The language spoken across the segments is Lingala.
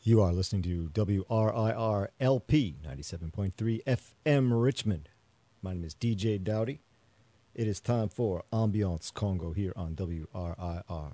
You are listening to WRIR LP 97.3 FM Richmond. My name is DJ Dowdy. It is time for Ambiance Congo here on WRIR.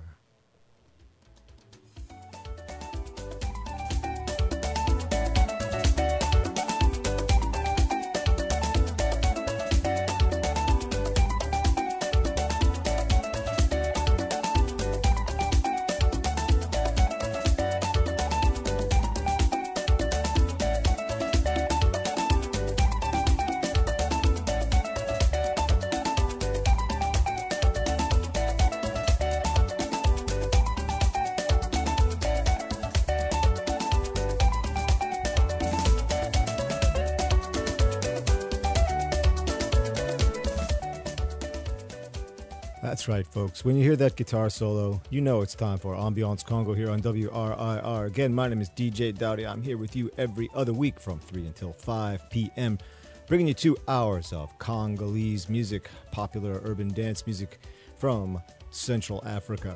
That's right, folks. When you hear that guitar solo, you know it's time for Ambiance Congo here on WRIR. Again, my name is DJ Dowdy. I'm here with you every other week from 3 until 5 p.m., bringing you 2 hours of Congolese music, popular urban dance music from Central Africa.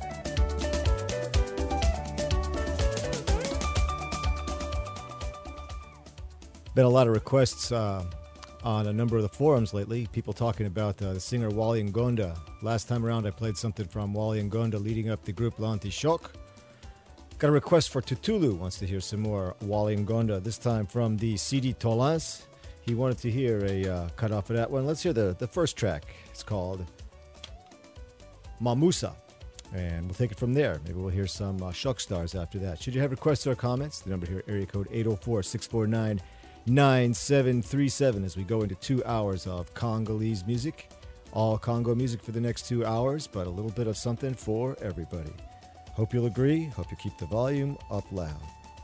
Been a lot of requests on a number of the forums lately, people talking about the singer Wally Ngonda. Last time around, I played something from Wally Ngonda leading up the group L'Antichoc. Got a request for Tutulu, wants to hear some more Wally Ngonda, this time from the CD Tolans. He wanted to hear a cut off of that one. Let's hear the first track. It's called Mamusa, and we'll take it from there. Maybe we'll hear some Shock Stars after that. Should you have requests or comments, the number here, area code 804-649-9737, as we go into 2 hours of Congolese music. All Congo music for the next 2 hours, but a little bit of something for everybody. Hope you'll agree. Hope you keep the volume up loud.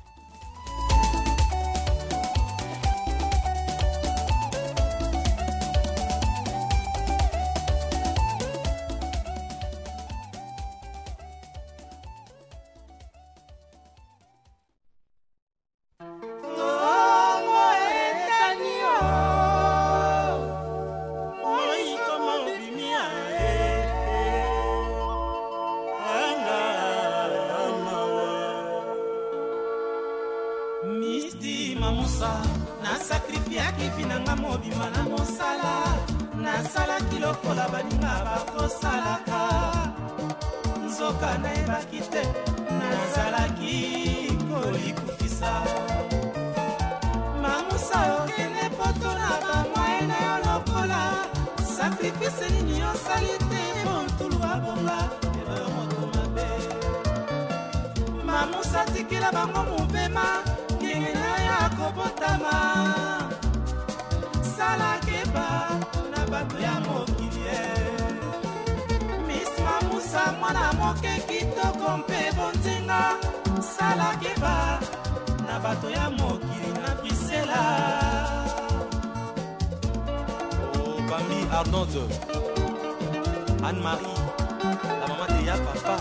Anne-Marie, la maman de ya papa.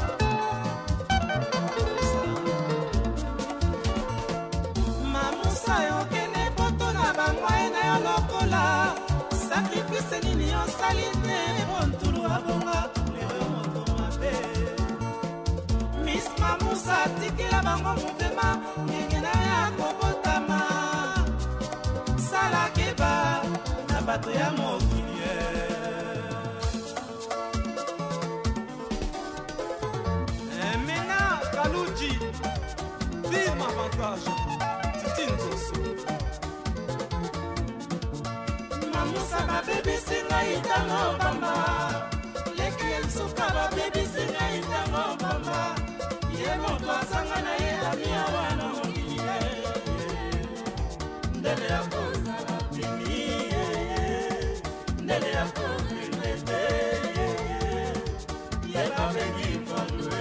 Mamusa yokene poto na bangwa na yo lokola. Sacrifice nini yo salite bontulu abonga leo moto mabe. Miss Mamusa tikila bango muvema ngena ya kobotama. Sala keba na bato ya mokili. Vive avantage, Mamusa ba baby singa itango bamba. Leki suka ba baby singa itango bamba. Ye moto asanga na ye amia wana mongile. Ndele ya koza la bini. Ndele ya koza ndele. Ye ba baby follow.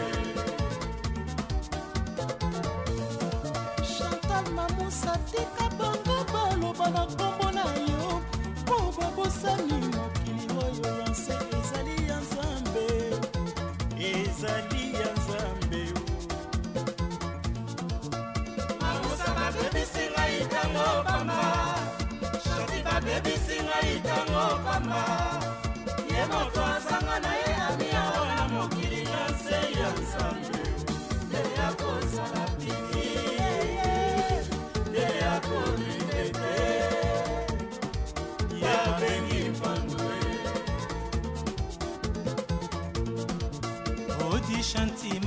Satika bongo balo bana kombo na yo po babosani mokili oyo yanse ezali ya nzambe Mamusa ba baby singa itango bamba Shoti ba baby singa itango bamba Ye moto asanga na ye amia wana mokili yanse ya nzambe Nde ya koza la bini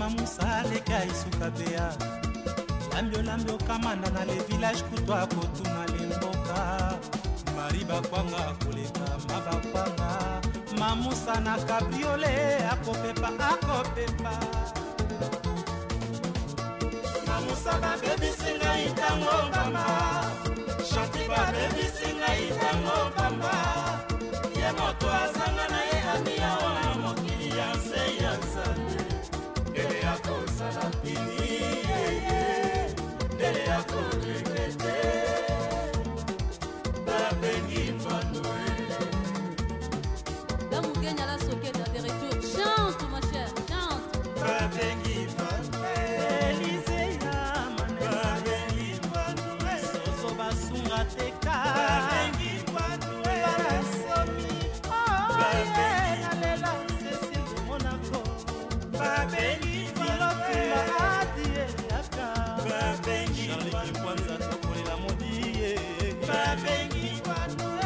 Mamusa leka isuka bea Lambio kamanda na le village kutwa kotu na lemboka Mariba kwanga koleka mabakwanga Mamusa na cabriolet akopepa Mamusa ba baby singa itango mama Shanti ba baby singa itango mama Ye moto azanga na ye amia wana mokili ya nse ya nzambe Dele yako sala pili Dele yako regrete Babengi mbanwe D'amour gagne à la soquette de retour. Chante ma chère, chante Babengi mbanwe Elise ya mane Babengi mbanwe Soso basunga teka Babengi mbanwe Barasomi Babengi Nalela Cécile Monaco Babengi Filotula Adie Yaka Babengi Charlie Kwanza Tokolela Modie Babengi Mbanwe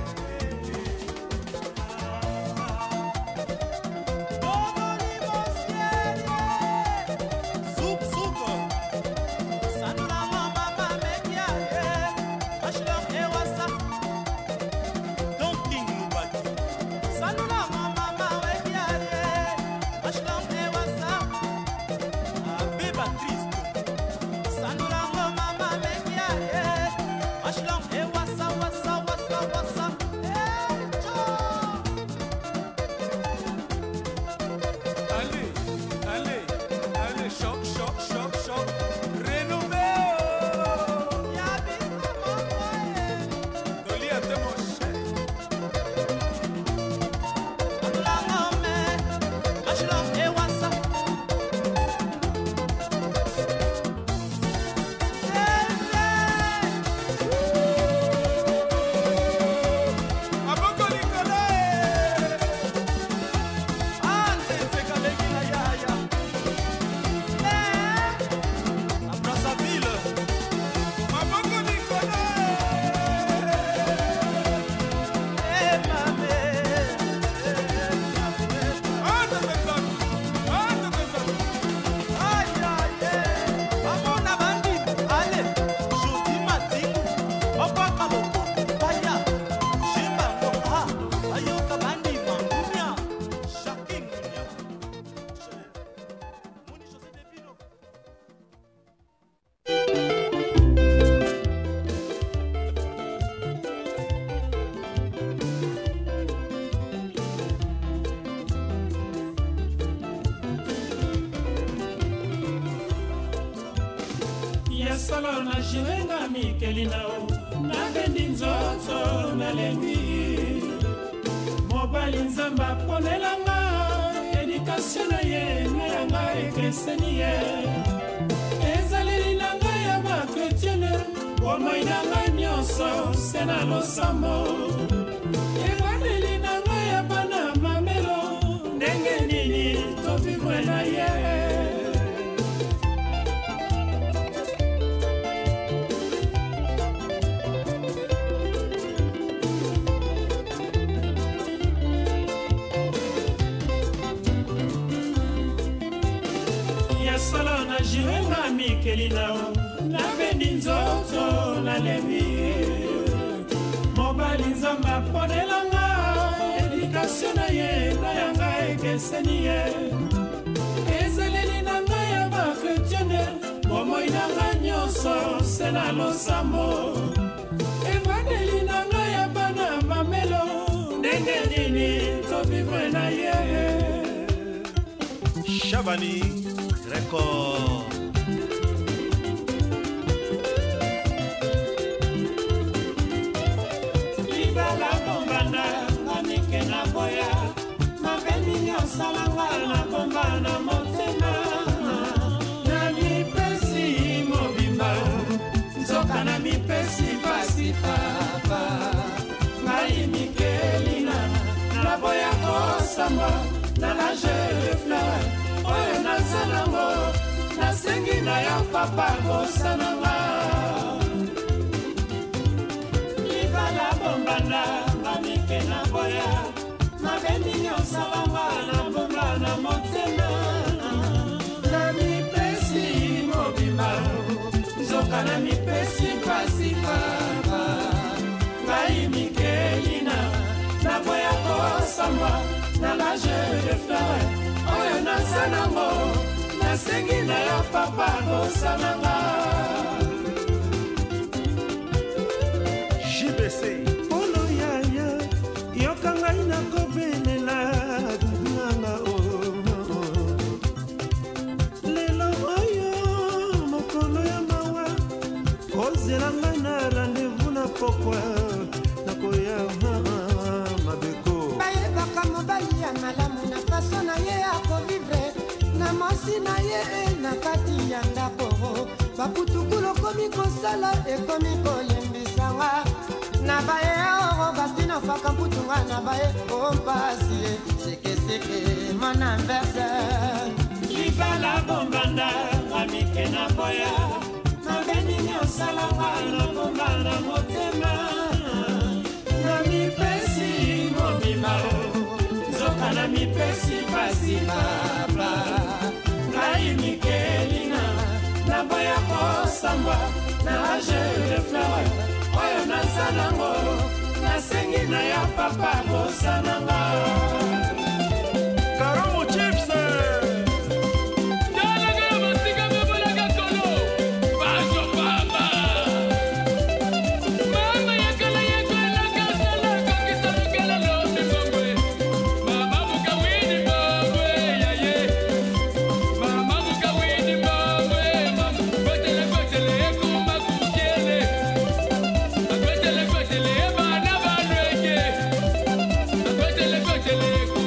Solo na jiwenga mikelina na bendi nzoto na lembi mobali nzamba ponelanga edikasyon na ye nayanga ekreseni ye ezaleli na ngai ya bakretiene bomoi na ngai nyonso se na losambo ebandeli na ngai ya bana mamelo ndenge nini tovivre na ye Solo na jiwenga mikelina na bendi nzoto na lembi mobali nzamba ponelanga edikasyon na ye nayanga ekeseni ye ezaleli na ngai ya bakretiene bomoi na ngai nyonso se na losambo ebandeli na ngai ya bana mamelo ndenge nini tovivre na ye Chabani Record. Libala bombana ngamike na boya mabeni nyosalanga na bomba na motema na mipesi mobimba nzoka na mipesi pasi papa ngai mikelina na boya kosamba na lage de fleur oyo nazalango nasengi na yo papa kosananga libala bombanda ngamike na boya mabendi nyosalanga na bomba na motema nzoka na mipesi mpasi papa ngai mikelina naboya kosamba na lage de fleur oyo naza nango nasengi na yo papa kosananga JBC polo yaya yoka ngai nakobelela dudunganga lelo oyo mokolo ya mawa ozela ngai na rendez-vous na pokwa nakoya mabeko bayebaka mobali ya malamu na faso na ye akovivre na mosi na ye na kati ya ndako baputukulu komi kosala ekomi kolembisanga na baye orogastino faka mputunga na baye ompasi sekeseke mon anniversaire libala bombanda amike na boya mabenini osalanga na bomba na motema na mipesi mobima nzoka na mipesi pasi papa ngai mikelina na boya kosambwa na age de fleur oyo naza nango nasengi na ya papa kosananga Karomo Chips Tele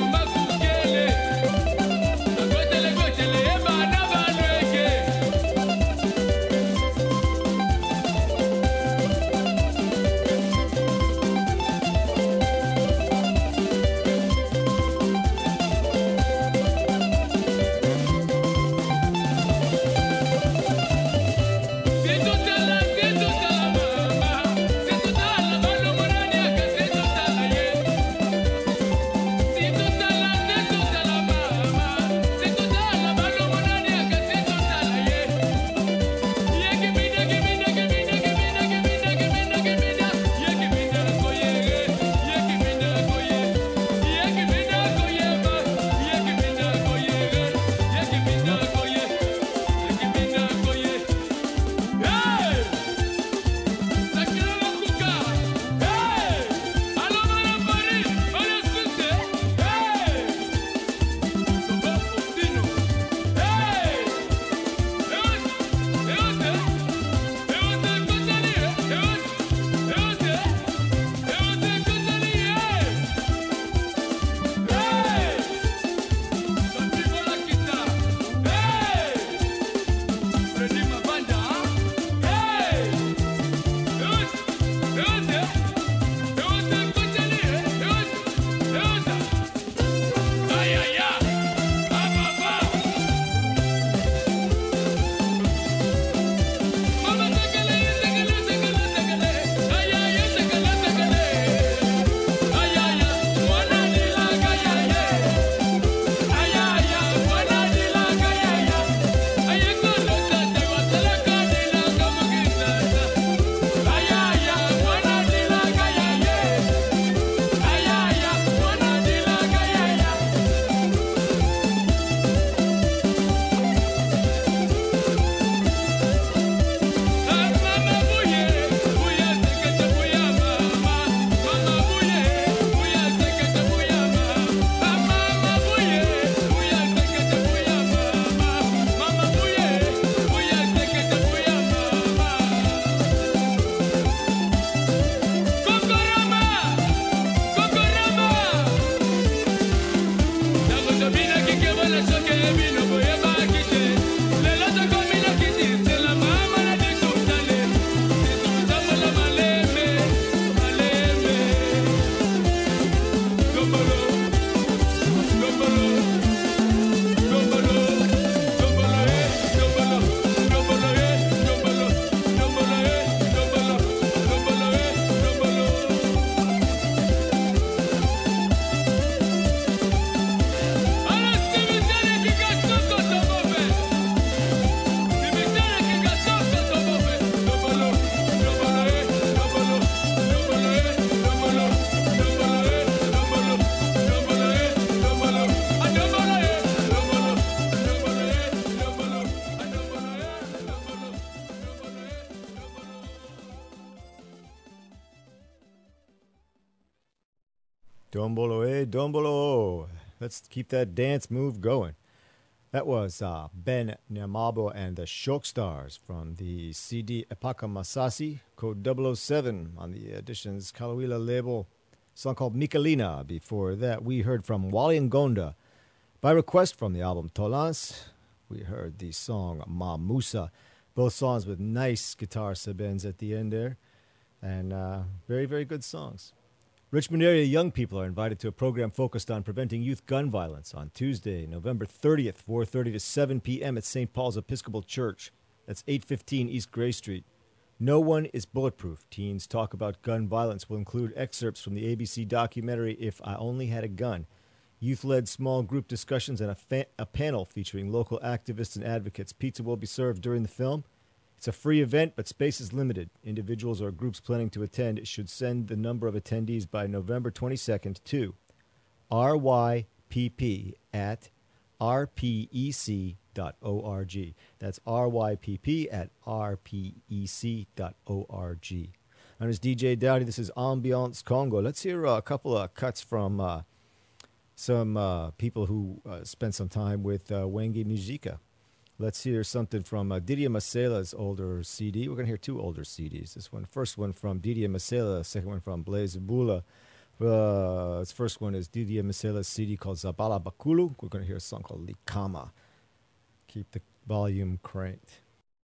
Dombolo, dombolo. Let's keep that dance move going. That was Ben Nyamabo and the Shock Stars from the CD Epaka Masasi, code 007 on the Editions Kalawila label. A song called Mikalina. Before that, we heard from Wally Ngonda. By request from the album Tolans, we heard the song Ma Musa. Both songs with nice guitar sabens at the end there. And very, very good songs. Richmond area young people are invited to a program focused on preventing youth gun violence on Tuesday, November 30th, 4:30 to 7 p.m. at St. Paul's Episcopal Church. That's 815 East Gray Street. No one is bulletproof. Teens Talk About Gun Violence will include excerpts from the ABC documentary If I Only Had a Gun, youth-led small group discussions, and a panel featuring local activists and advocates. Pizza will be served during the film. It's a free event, but space is limited. Individuals or groups planning to attend should send the number of attendees by November 22nd to rypp@rpec.org. That's rypp@rpec.org. I'm his DJ Dowdy. This is Ambiance Congo. Let's hear a couple of cuts from some people who spent some time with Wenge Musica. Let's hear something from Didier Masela's older CD. We're going to hear two older CDs. First one from Didier Masela, second one from Blaise Bula. This first one is Didier Masela's CD called Zabala Bakulu. We're going to hear a song called Likama. Keep the volume cranked.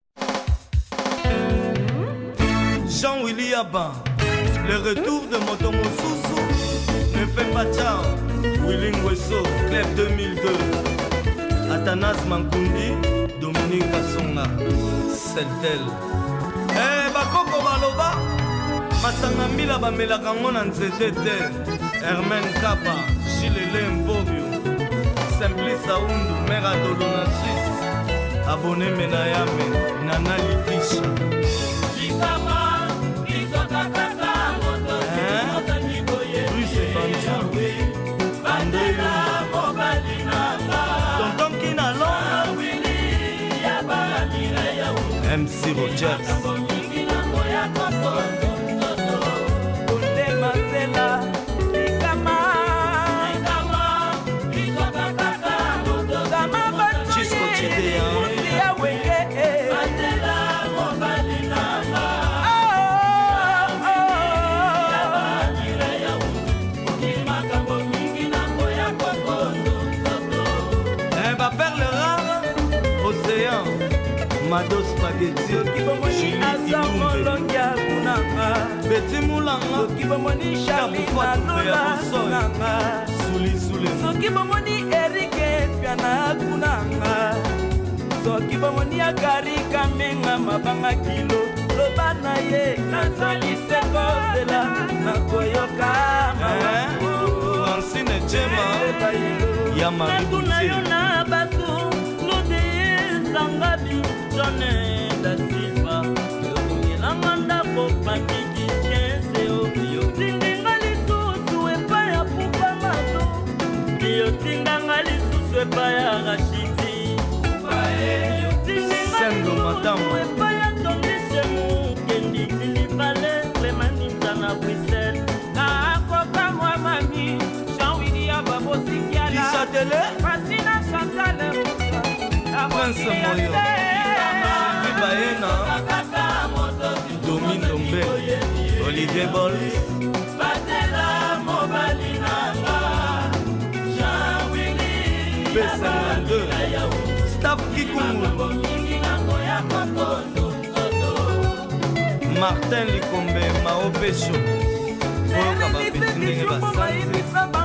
Jean-Willy Abba, le retour de Motomo Sousou, ne fait pas ciao. Willy Ngweso, Club 2002. Atanas Mankundi, Dominique Kassonga, Seltel. Bakoko Baloba, Masanga Mila Bamela Kangon and Zete, Hermen Kappa, Chilele Mbobio, Simplice Aundu, Mera Dolona Suisse, Abonné Menayame, Nana Litisha. Likama, Likotaka, Russe Banjo, Bandela, Mobalina. MC Rogers Chisco Chidea Mado Spaghetti, Julie Ilumbe, Betty Moulanga, Souli Souli, Soki bomoni Erike Piana Kunanga, Soki bomoni Agari Kamenga Mabanga Kilo, Lobana Ye, Nazali Sekozela, Nakoyoka, Francine Djema, Yamari Boutier. Sangabi Jone da Silva Yongilanganda Popatiki Kenseo Yotingali Susu Epaya Pupamato Yotingali Susu Epaya Rashidi Yotingali Susu Epaya Tondishemu Kendi Nilipale Clementine Bruxelles Kakoka Mwamami Jean-Willy Ababo Sikiala Isatele Fasina Chantale Prince Moyo, Sylvie Baena, Domine Dombe, Olivier Bol, Batela Mobalinanga, Jean-Willy B52, Staff Kikoumou, Martin Likombe, Mao Pécho, Oka Bapetine Basanze,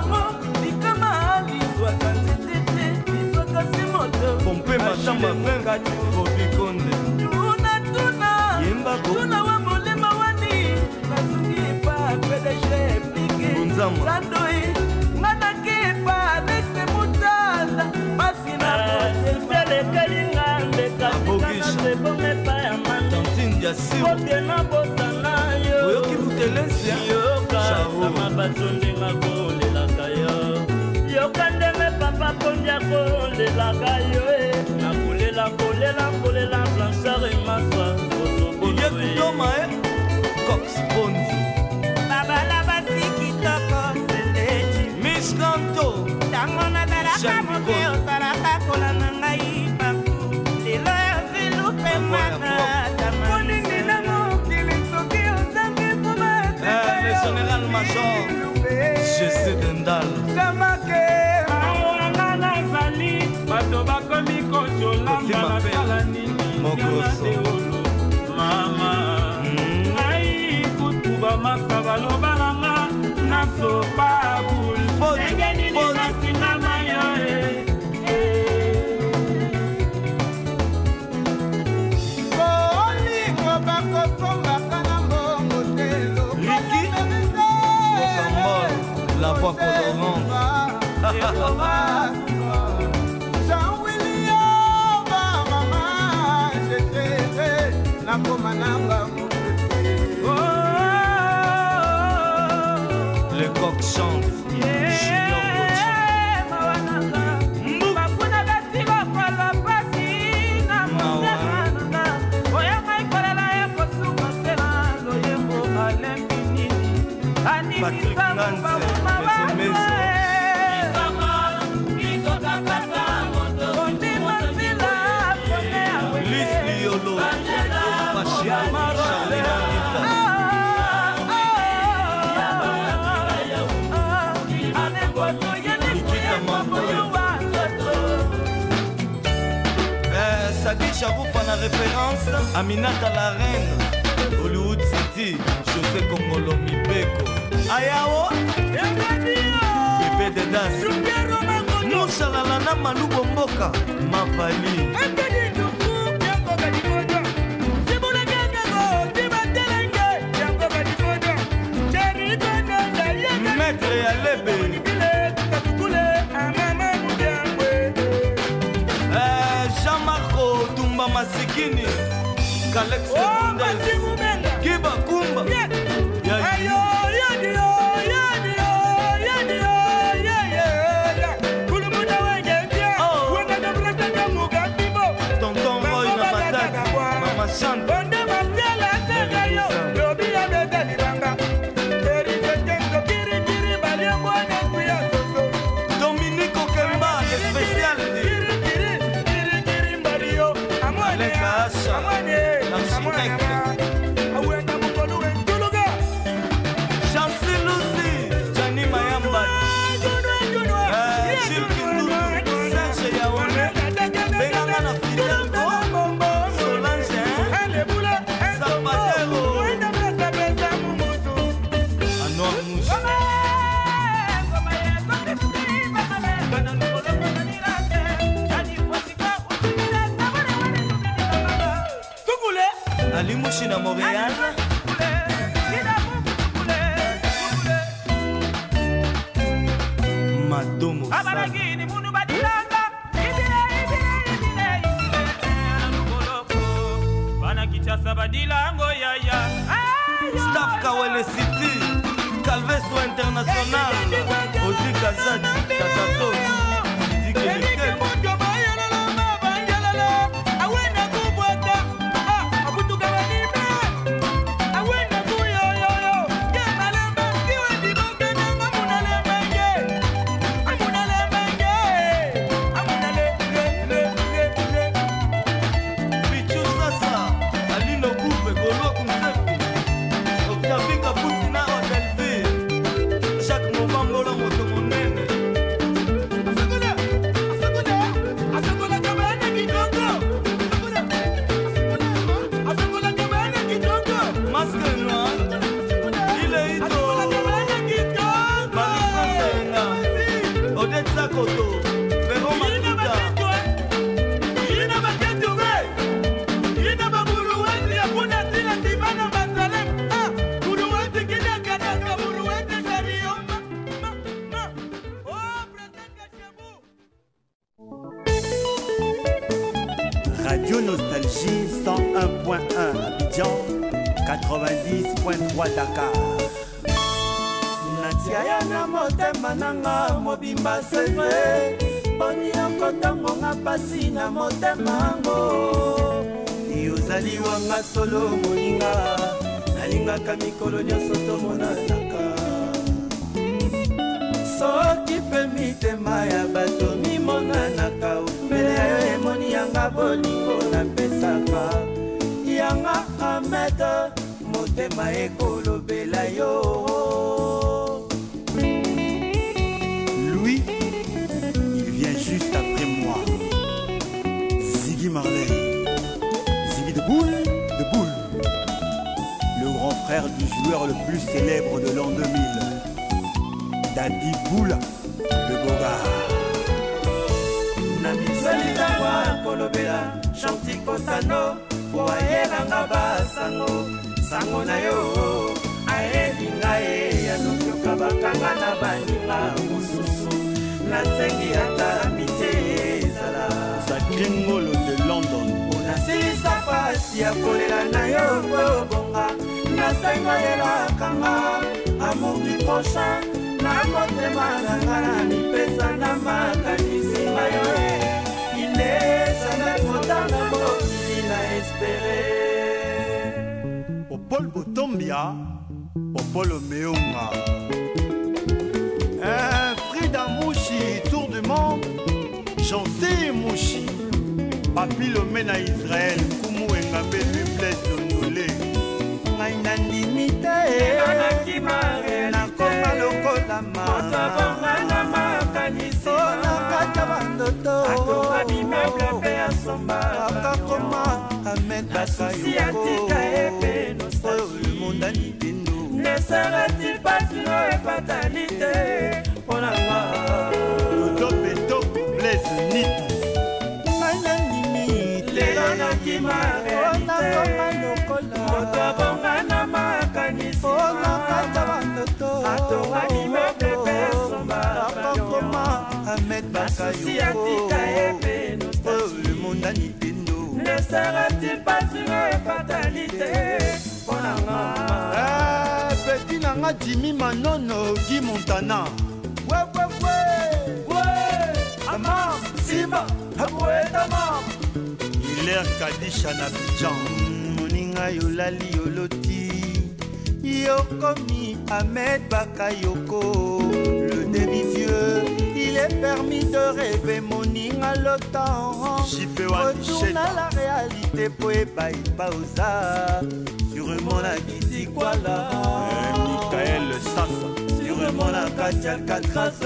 Pompe Machamba Venga, Bobby Konde, Yemba Tuna wa mulema wani, Kasungi pa PDG Piki, Sandoi, Ngana Kipa, Nexe Mutala, Masina Sele Kalinga, Bekagisha, Bome Payamanda, Tindia Siu, Kotena Bosana, Yoki Butelesi, Yoka, Sama Basundi Magole la Kayo, Yokandeme Papa Pondia Kole la Kayo, Nakulela Kolela Kolela Blanchard et Massa, Cox Bondi, Baba la Basi Kitoko, Sele nakoma nanga le coq chante Junior Patrick Nanze, Liz Liolo, Charlina Nikita Mamboyo. Saki Charoupa na référence, Aminata la reine, Hollywood City, José Kongolo Mibeko. Ayao Bébé de Das Moussalalana Malubo Mboka Mapali Maître Yalebe Jean-Marco Tumba Masikini Kalex Secondes Kiba Kumba Tonton Roy na Matata Mama Santa Dominique Okemba spécial Aleka Asha l'architecte Chancy Lucy Johnny Mayamba Gilles Kindoulou Serge Yaoune Benganga na Fidel Solange Zapatero Anouar Mouche Ali Mouchi na Montréal Madomo Staff Kawele City Calvesto International Odi Kazadi Tatato Dikeleke Radio Nostalgie 101.1 Abidjan, 90.3 Dakar. natiaya na motema nanga mobimba sevre boni yokotango nga pasi na motema ngo yozali wanga solo moninga nalingaka mikolo nyonso tomonanaka soki mpe mitema ya bato mimonanaka mbele ya yo emoni yanga bolingo napesaka yanga Ahmed motema ekolobela yo. Louis, il vient juste après moi. Ziggy Marley, Ziggy de Boule, le grand frère du joueur le plus célèbre de l'an 2000, Daddy Boula, le Bogard. Namisali dawa kolobela chanti kotano boyelanga basango sango na yo aelinga e ya nokyoka bakanga na baninga mosusu nasengi ata mite ezala Sacré Ngolo de London. onasilisa pasi pasi ya kolela na yo kobonga nasengalelakanga amour du prochain na motema nanga na mipesa na makanisi mayo il n'est jamais trop tard na mokili na espérer Popol Botombia Popol Meonga Frida Mouchi Tour du monde Janté Mouchi Papi Lomena Israël Kumu Engabe Blaise Londolé ngai nandimite nakoma lokola maotobongana makanisi nakata bandoto atobabimeuble mpe asomba akakoma amedasusi atika epe nostalgie mondani pendo ne serait-il pas une fatalité ponanga Lodobeto Blaise Nita ngai nandimite lelo nakima nakoma lokola otobongana makanisi nakata bandoto atobabimeuble mpe asomba akakoma amedasusi atika epe nostalgie mondani pendo ne serait-il pas une fatalité ponanga Petit nanga Jimmy Manono Guy Montana Ama Simba Abuetama Hilaire Kadisha na Bijan Moninga yolali yoloti Yokomi Ahmed Bakayoko le demi-dieu il est permis de rêver Moninga l'OTAN retourne à la réalité Poeba Ipaoza sûrement la Kiti Kuala Michael Sassa sûrement la Katia Alcatraz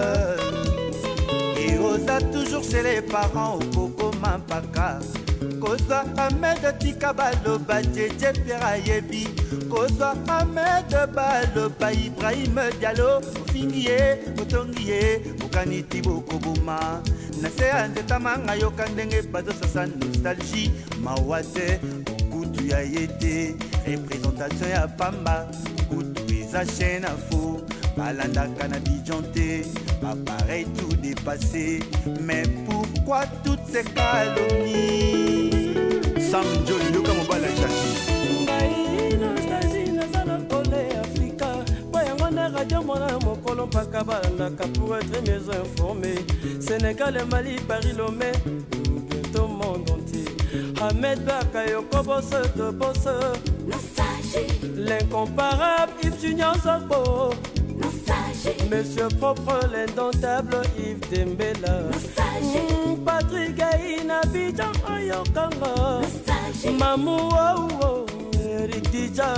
et Oza toujours chez les parents au Coco Mampaka Koza Ahmed Tika Baloba Djedje Pierre Ayebi Koza Ahmed Baloba Ibrahim Diallo Fingiye Motongiye Mokaniti Bokobuma Nase Andeta Manga Yokandenge Bazo Sasa Nostalgie Mawate Okutu ya Yete Représentation ya Pamba Okutu Eza chaîne à faux Balandaka na Bijanté pareil tout dépassé mais pourquoi toutes ces calomnies Sam John Yoka Mobala Jackie ngai nostalgie nazala kole Afrika boyango na radio mona mokolo mpaka balandaka pour être mieux informé Sénégal Mali Paris Lomé tout le monde entier Ahmed Bakayoko bosse de bosse l'incomparable Yves Junior Zokbo Monsieur propre, l'indomptable Yves Dembela Patrick Gaïna Bijan Ayokanga Mamou Eric Dija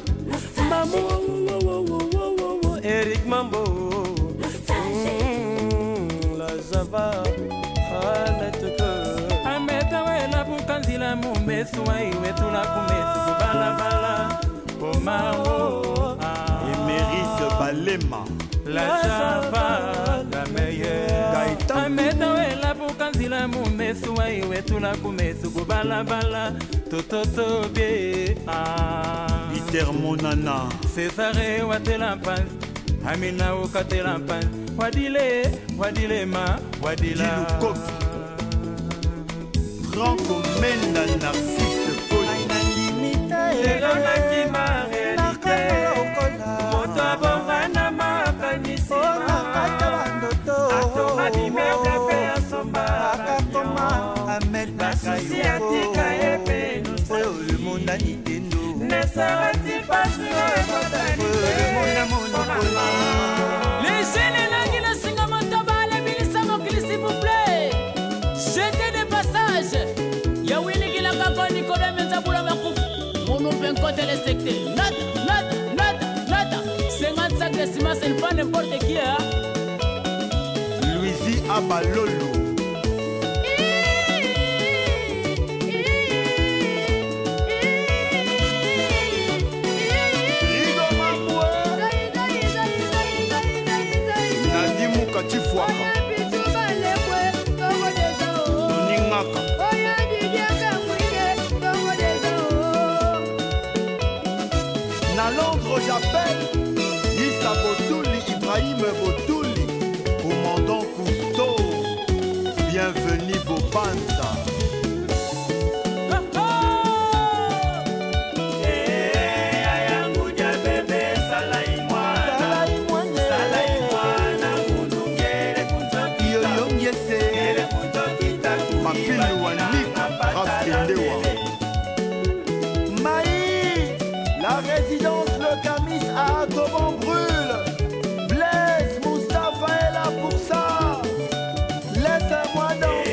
Mamou Eric Mambo La Java Haneteke Ameta wela bukanzila mumesu Iwetula kumesu Kubalabala Omao Émérite Balema La Java, la meilleure Ameta wela bukanzila mumesu Iwetula kumesu Kubalabala Tototo bie Peter Monana Césaré watela pan Amina ukatela pan Wadile ma Wadila Kofi Franco Menda Narcisse Poli lelo nakima réalité moto abongana makanisi nakata bandoto atobabimeuble mpe asomba akakoma Ahmed Bakayoko atika epe oyo le mondani tendo ne serait-il pas sur fatalité les jeunes langi na singa motabale bilisa mokili s'il vous plaît jetez des passages ya wilikila kako nikolo menzabula makufu mono penko telesecte nada 50 sacs de ciment c'est pas n'importe qui hein Louisi Abalolo Nadimu Katifuaka Noningaka Na Londres j'appelle Issa Botouli, Ibrahim Botouli Commandant Cousteau Bienvenue Bobanza La résidence Le Camis à Toban brûle. Blaise Moustapha est là pour ça. Laisse-moi danser.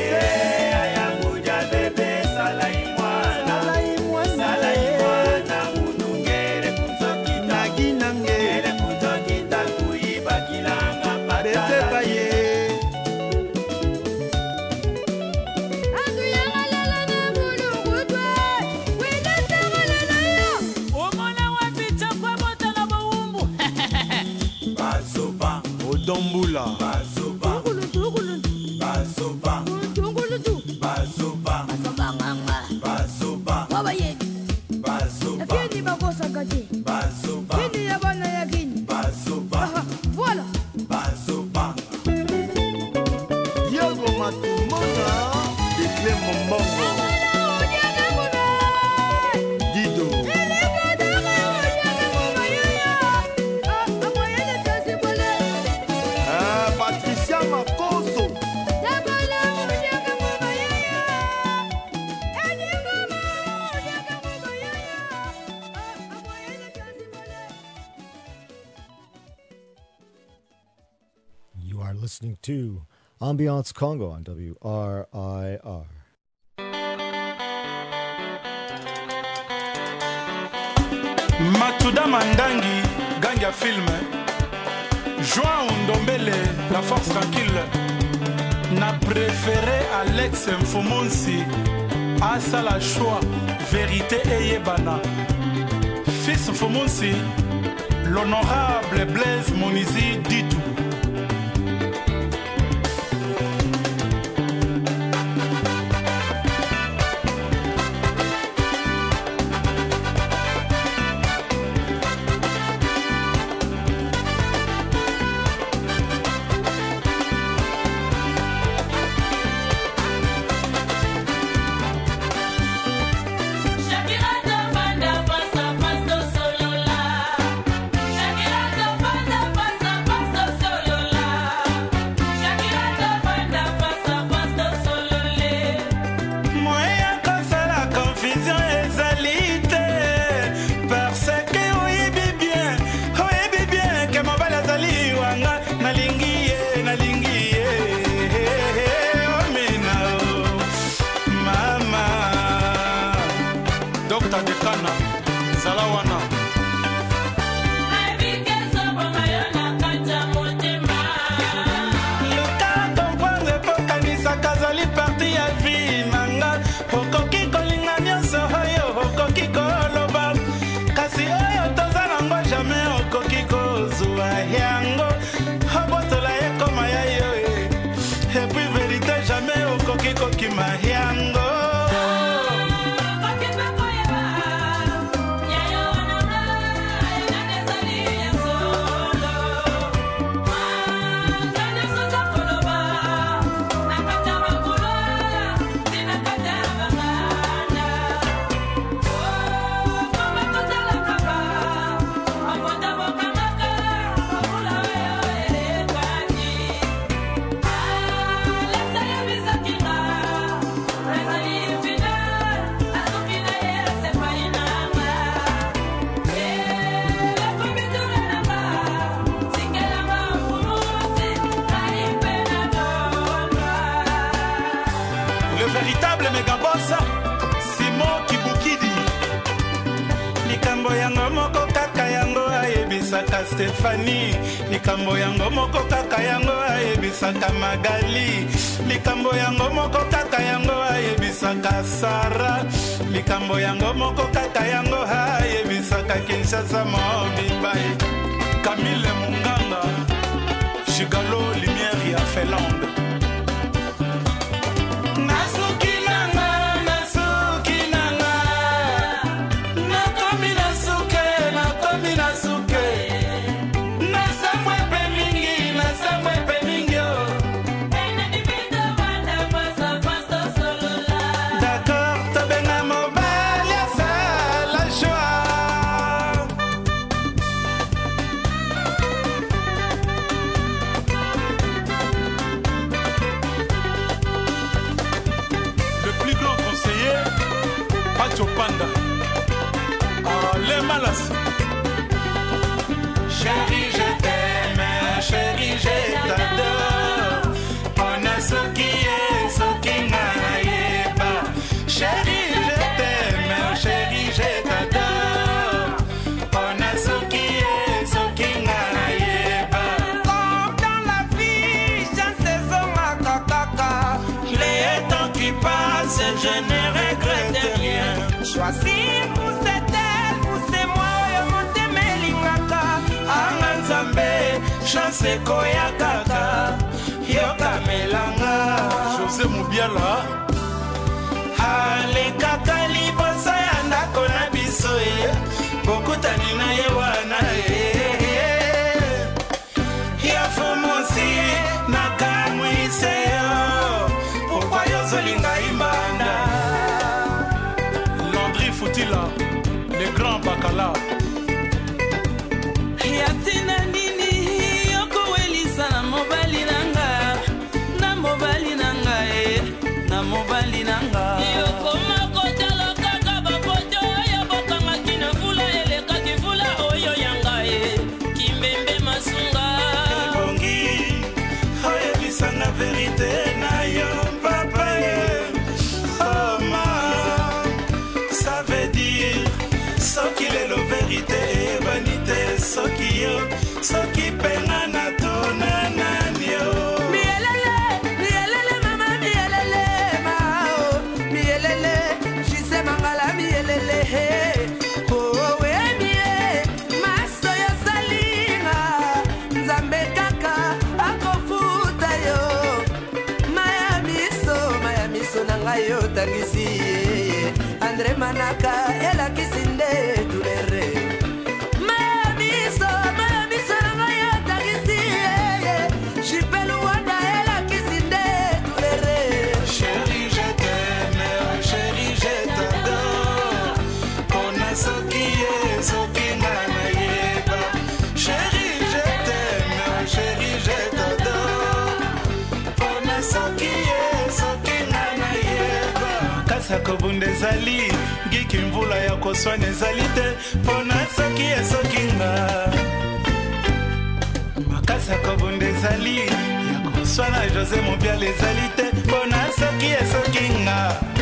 Domboula Bazoba Bazoba Bazoba Bazoba Bazoba Voilà. Bazoba Yago Matumona Déclé Mombongo Dido Patricia Makoso You are listening to Ambiance Congo on WRIR. Matuda Mandangi, Ganga Film. Joan Ndombele, La Force Tranquille. N'a préféré Alex Mfumunsi. Asa la choix, vérité et yebana. Fils Mfumunsi, l'honorable Blaise Monizi Ditou. Stéphanie, likambo yango moko kaka yango ayebisaka Magali, likambo yango moko kaka yango ayebisaka Sara, likambo yango moko kaka yango ayebisaka Kinshasa Mobibai, Camille Munganga, Gigalo Lumière ya Finlande. Wallace. Chérie, je t'aime, chérie, je t'adore. On a ce qui est, ce qui n'a pas. Chérie, je t'aime, chérie, je t'adore. On a ce qui est, ce qui n'a pas. Comme dans la vie, j'ai saison à caca. Les temps qui passent, je ne regrette rien. Choisis pour cette elle, pour c'est moi, monte melingaka. Anganzambe, chance koya kaka. Yoka melanga. José Moubiala. Ale kaka libosa ya ndako na biso e. Bokutani na ye wana e. Ya fumusi na kamwise yo. Pourquoi yozolinga imbanda? Landry Foutila, le grand bacala. Yatina nini yoko welisa na mobali nanga. Na mobali nanga na mobali nanga. Yoko makota lokaka bapoto yo bokanga kina fula eleka kifula oyo yanga Kimbembe masunga. Bongi, oye bisanga verite na yo papa ye. Oh ma, ça veut dire ce qu'il est la vérité et vanité. Ce qui yo, ce qui pena na tona na yo. Mielele mama mielele mao. Mielele jise mangala mielele oh we mie maso yo salinga nzambe kaka akofuta yo maya miso nanga yo tangisi Andre Manaka elakisi nde tulere maya miso nanga yo tangisi Jipelu wanda elakisi nde tulere. Chérie, je t'aime, chérie, je t'adore. On a ce qui est, ce qui n'a pas. Chérie, je t'aime, chérie, je t'adore. On a ce qui est, ce qui n'a pas. Kasa kobunde zali, giki mvula ya koswane zalite. On a ce qui est, ce qui n'a. Makasa kobunde zali, ya koswana José Moubiala ezali te. Mpona soki esoki nga.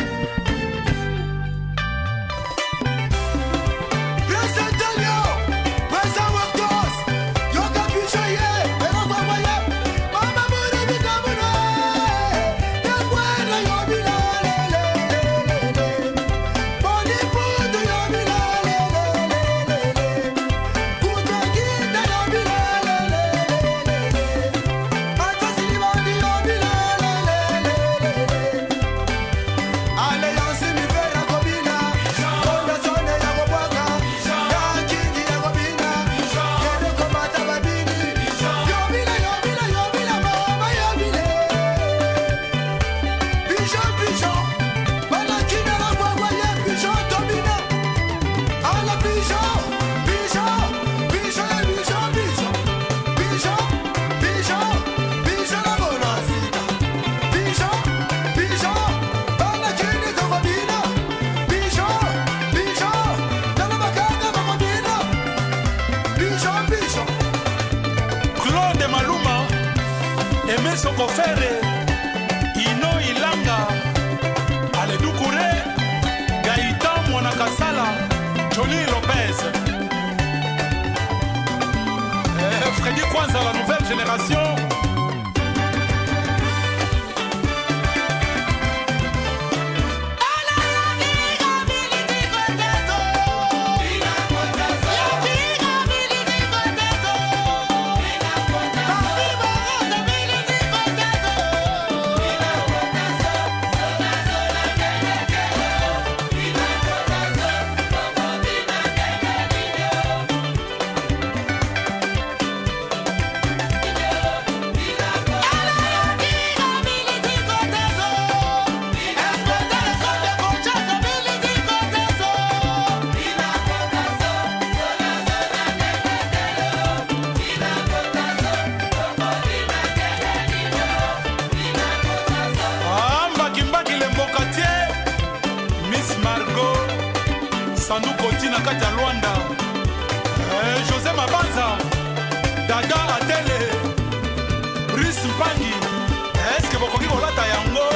Sokofere, Ino Ilanga, Aledukure, Gaïtan Mwanakasala, Johnny Lopez. Freddy Kwanza, la nouvelle génération. Sanduko tina kati ya Luanda. dada atele Brice Mpangi eske bokoki kolata yango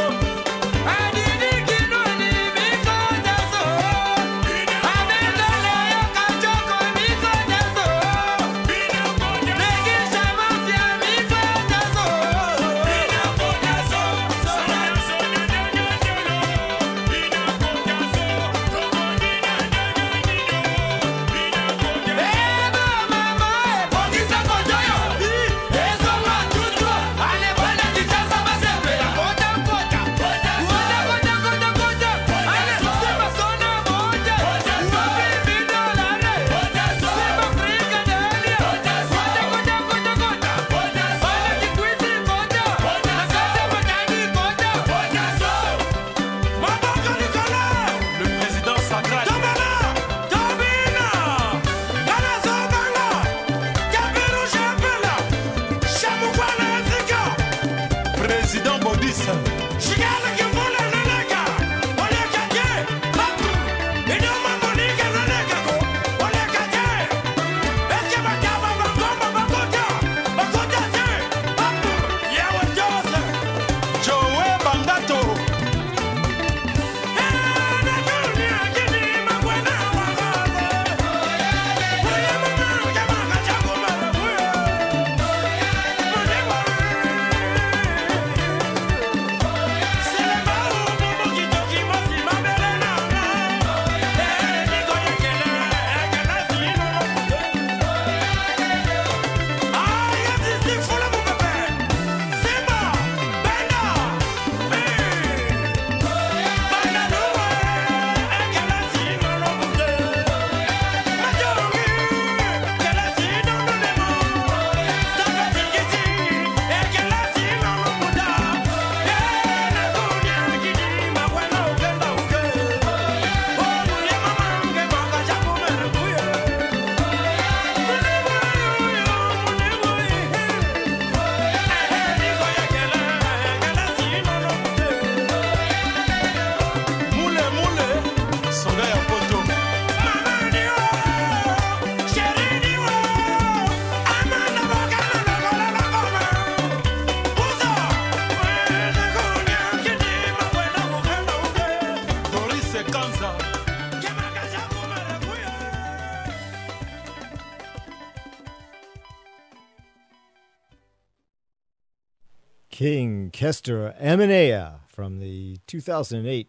King Kester Emanea from the 2008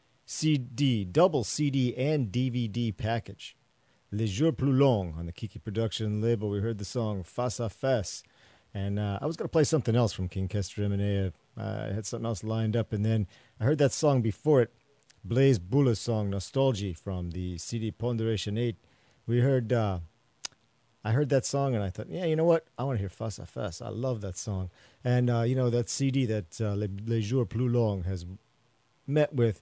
CD, double CD and DVD package. Les Jours Plus Longs on the Kiki Production label. We heard the song Face à Face. And I was going to play something else from King Kester Emanea. I had something else lined up, and then I heard that song before it, Blaise Boula's song Nostalgie from the CD Ponderation 8. We heard... I heard that song and I thought, yeah, you know what? I want to hear Face à Face. I love that song. And, that CD that Les Jours Plus Longs has met with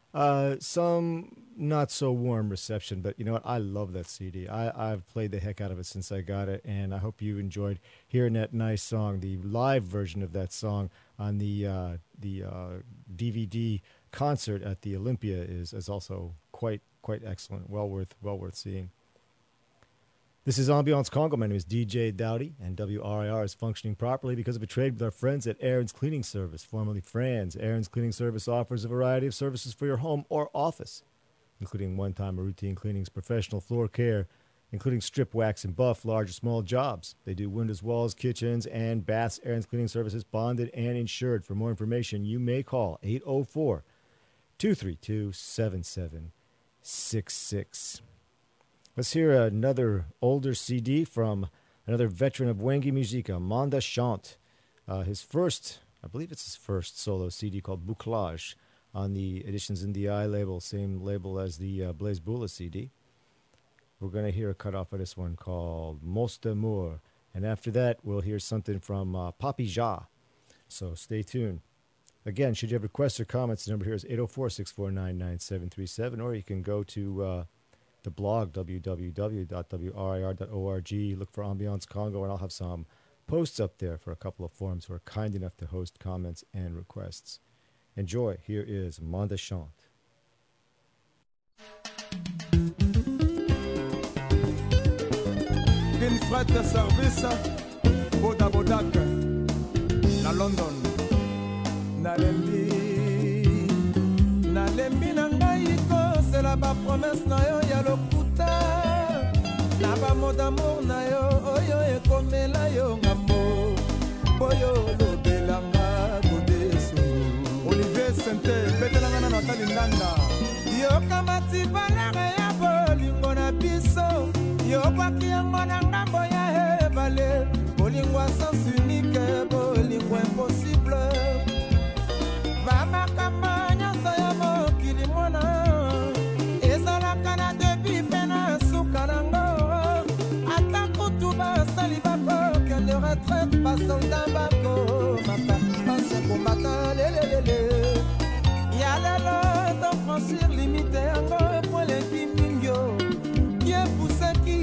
some not so warm reception. But you know what? I love that CD. I've played the heck out of it since I got it. And I hope you enjoyed hearing that nice song. The live version of that song on the DVD concert at the Olympia is also quite excellent. Well worth seeing. This is Ambiance Congo. My name is DJ Dowdy, and WRIR is functioning properly because of a trade with our friends at Aaron's Cleaning Service, formerly Franz. Aaron's Cleaning Service offers a variety of services for your home or office, including one-time or routine cleanings, professional floor care, including strip, wax, and buff, large or small jobs. They do windows, walls, kitchens, and baths. Aaron's Cleaning Service is bonded and insured. For more information, you may call 804-232-7766. Let's hear another older CD from another veteran of Wengi Musica, Manda Chante. His first, I believe it's his first solo CD called Bouclage on the Editions in the Eye label, same label as the Blaise Boula CD. We're going to hear a cut off of this one called Mos d'Amour. And after that, we'll hear something from Papi Ja. So stay tuned. Again, should you have requests or comments, the number here is 804-649-9737, or you can go to the blog, www.wrir.org. Look for Ambiance Congo, and I'll have some posts up there for a couple of forums who are kind enough to host comments and requests. Enjoy. Here is Manda Chante. Quem frata serviça Boda Bodak na London. Nalembi na ngai kosela ba promesse na yo ya lokuta na ba mot d'amour na yo oyo ekomela yo ngambo boyo lobelanga kodesu Olivier Sente betelanga na Nathalie Ndanda yoka matibalare ya bolingo na biso yokwaki yango na ngambo ya ebale bolingo sans unique bolingo impossible bamakambo nyonso ya mokili mwana ezalaka na debi mpe na suka nango ata kutu basali bakokende retraite basolda bakomaka ancien combattant lelelele ya lelo tofranchir limite yango epweleki mingio kiepuseki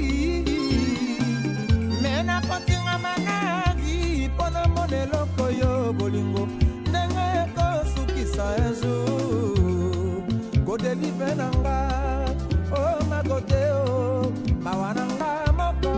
me nakotingama nagi mpo na mona eloko yo bolingo ndenge ekosukisa ejour kodelive nanga o makote o mawa nanga moko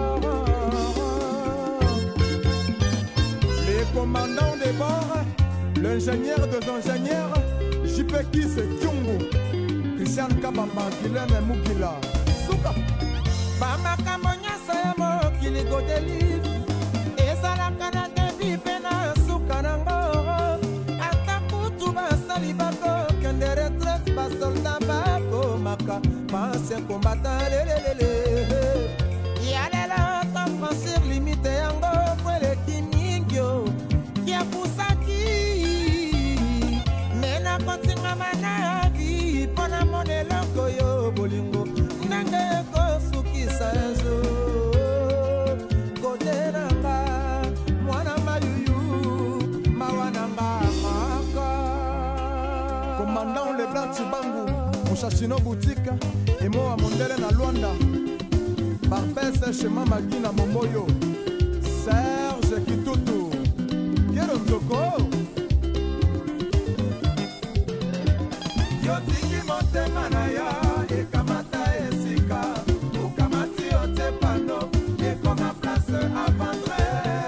les commandants des bords l'ingénieur des ingénieurs JP Kiss Kyungu Christian Kabamba Kilene Mukila Suka bamakambo nyonso ya mokili kodelive ezalaka na debi mpe na suka nango ata kutu basali bakokende retraite basolda bakomaka bancien combattant lelelele ya lelo tofranchir limite yango kweleki mingio kiapusaki me nakotingama nagi mpo na mona eloko yo bolingo ndenge ekosukisa ejour kote nanga mwana mayuyu mawa nanga maka commandant Leblanc Chibangu Mushashino boutique emo wa mondele na Luanda Barbese Shema Magina Momoyo Serge Kitutu Kiero Nzoko Yotiki motema na ya ekamata esika ukamati otepano ekoma place avandre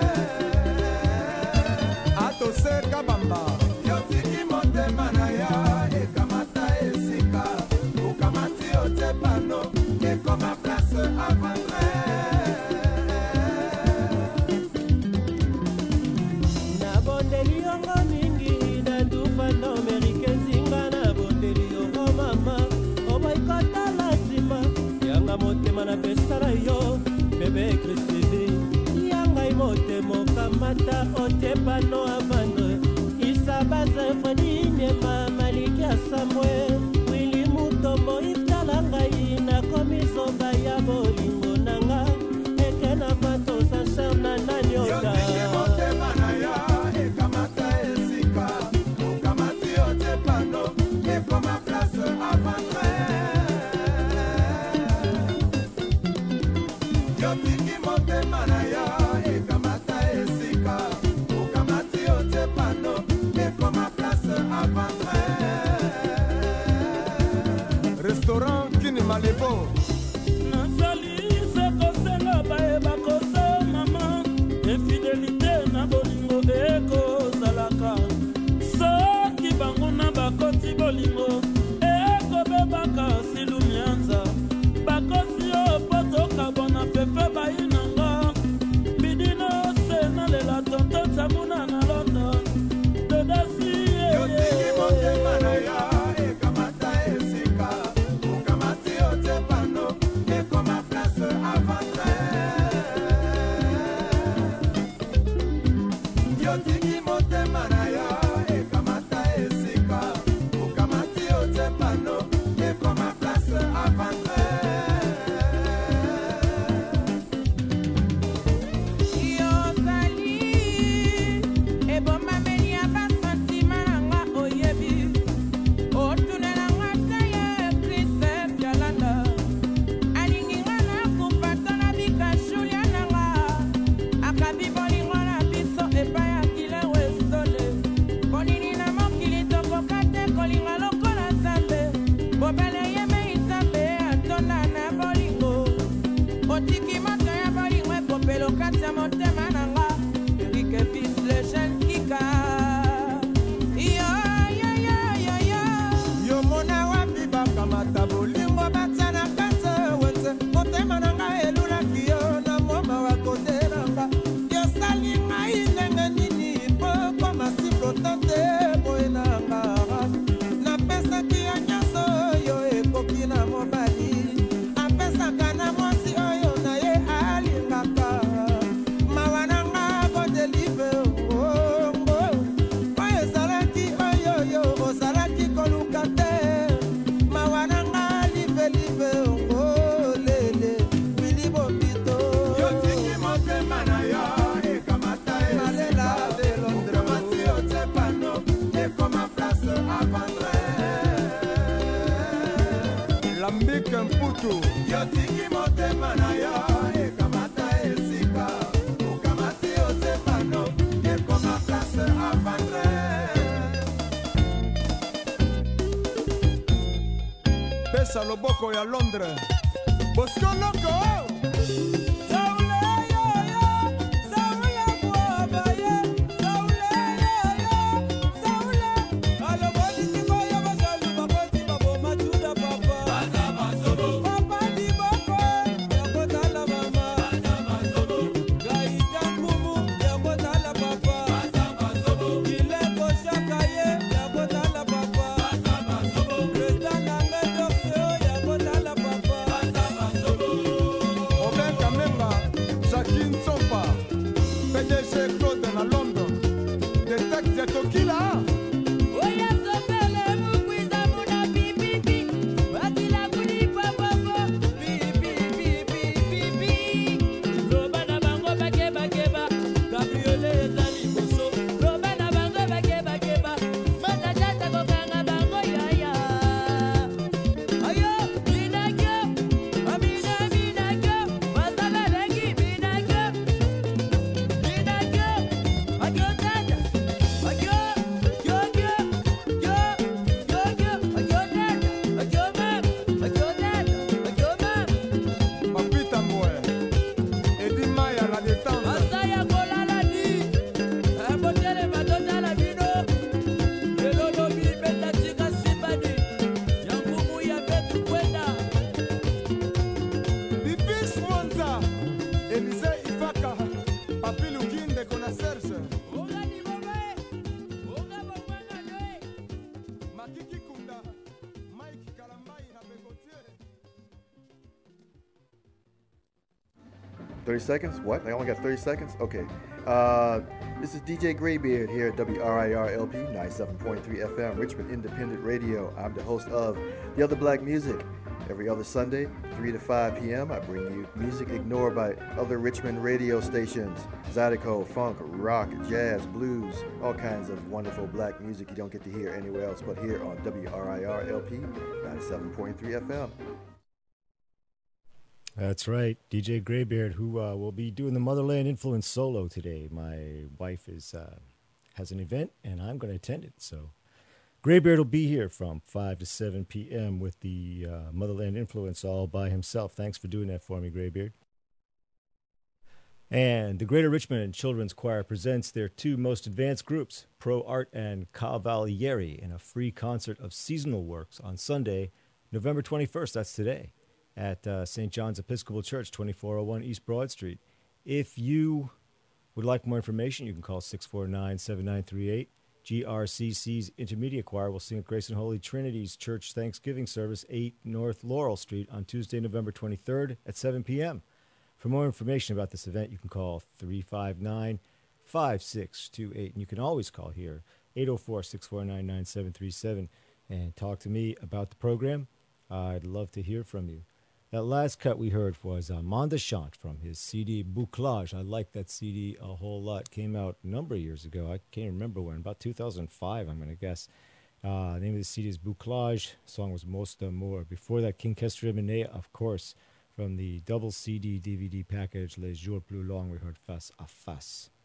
atose kabamba yotiki motema na ya ekamata esika ukamati otepano ekoma place avandre nabondeli yongo mingi nandufando amerike nzinga nabondeli yongo mama oboikotala nsima yanga motema na pesa na yo bebe krisidi yangai motema okamata otepano avandre isabaze fredinyema maliki asamwe wili mutombo itala ngai nakomi zonga ya bolingo nanga eke na mato sancher na nanyoka ekamata esika ukamati otepano ekoma place avandre yotiki motema na ya ekamata esika ukamati otepano ekoma place avandre restaurant Kini Malebo nazali se kosenga bayeba kosa mama efidelité na bolingo ekozalaka soki bango na bakoti bolingo ekobebaka silumianza bakosi yo po tokabona pepe bayinanga bidino se nalela tonto tamuna na London dodasi yotiki motema na ya ekamata esika ukamati otepano ekoma place avandre yotiki motema na ya ekamata esika ukamati otepano ekoma place avandre yozali ebomameli ya basantima nanga oyebi otunelanga te ye Kriste Jalanda alingi nga na kupata na bikashulia nanga akabi bolingo na biso epai ya kile westole bonini na mokili tokoka te kolinga lokola Nzambe bobele yeme Nzambe atonda na bolingo otiki moto ya bolingo epopelo kati ya motema nanga elulaki yo na mwa mawa kotelanga yosali ngai ndenge nini mpo koma siflotante boye nanga napesaki yo nyonso oyo ekoki na mobali apesaka na mwasi oyo na ye alingaka mawa nanga bodelive ongo oyo ezalaki oyoyo ozalaki koluka te mawa nanga livelive ongo lele wili bobito yotiki motema na yo ekamata elela de londre mati otepano ekoma place a vendre lambike mputu yotiki motema na yo ekamata esika okamati otepano ekoma place a vendre pesa loboko ya Londres Bosco Loco Seconds? What? I only got 30 seconds? Okay. This is DJ Graybeard here at WRIR LP 97.3 FM, Richmond Independent Radio. I'm the host of The Other Black Music. Every other Sunday, 3 to 5 p.m., I bring you music ignored by other Richmond radio stations. Zydeco, funk, rock, jazz, blues, all kinds of wonderful black music you don't get to hear anywhere else but here on WRIR LP 97.3 FM. That's right, DJ Graybeard, who will be doing the Motherland Influence solo today. My wife has an event, and I'm going to attend it. So Graybeard will be here from 5 to 7 p.m. with the Motherland Influence all by himself. Thanks for doing that for me, Graybeard. And the Greater Richmond Children's Choir presents their two most advanced groups, Pro Art and Cavalieri, in a free concert of seasonal works on Sunday, November 21st. That's today, at St. John's Episcopal Church, 2401 East Broad Street. If you would like more information, you can call 649-7938. GRCC's Intermediate Choir will sing at Grace and Holy Trinity's Church Thanksgiving Service, 8 North Laurel Street on Tuesday, November 23rd at 7 p.m. For more information about this event, you can call 359-5628. And you can always call here, 804-649-9737, and talk to me about the program. I'd love to hear from you. That last cut we heard was Mondachant from his CD Bouclage. I like that CD a whole lot. Came out a number of years ago. I can't remember when. About 2005, I'm going to guess. The name of the CD is Bouclage. The song was Most Amour. Before that, King Kestre Menet, of course, from the double CD DVD package Les Jours Plus Longs, we heard Face à Face.